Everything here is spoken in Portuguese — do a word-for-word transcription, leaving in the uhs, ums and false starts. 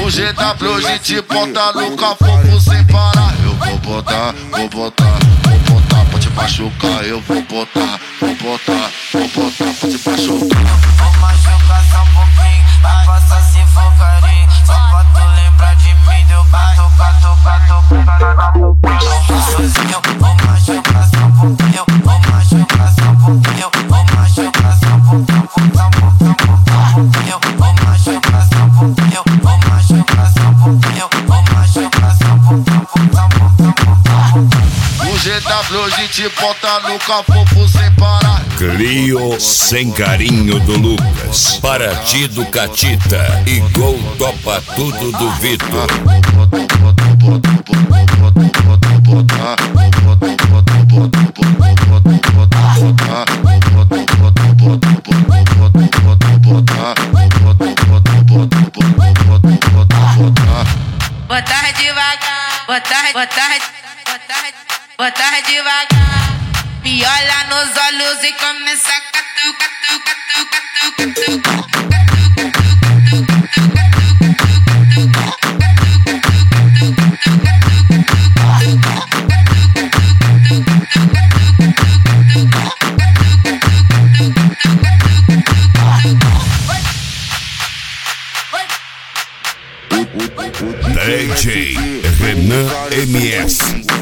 O G W hoje te bota no cafofo sem parar. Eu vou botar, vou botar, vou botar pra te machucar. Eu vou botar, vou botar, vou botar pra te machucar. Vou machucar só um pouquinho, vai passar se for carinho. Só pra tu lembrar de mim, deu bato, bato, bato, bato. Sozinho, vou machucar só um pouquinho, vou machucar só um pouquinho, vou machucar só um pouquinho, só um pouquinho, vou machucar só um pouquinho, vou machucar só um pouquinho, vou machucar só um pouquinho, só um pouquinho. O G W hoje te bota no cafofo sem parar. Clio sem carinho do Lucas, Paraty do Catita e Gol topa tudo do Vitor. Botar devagar, botar, botar, botar, botar devagar. Me olha nos olhos e começa a catu, catu, catu, catu, catu. D J Renan M S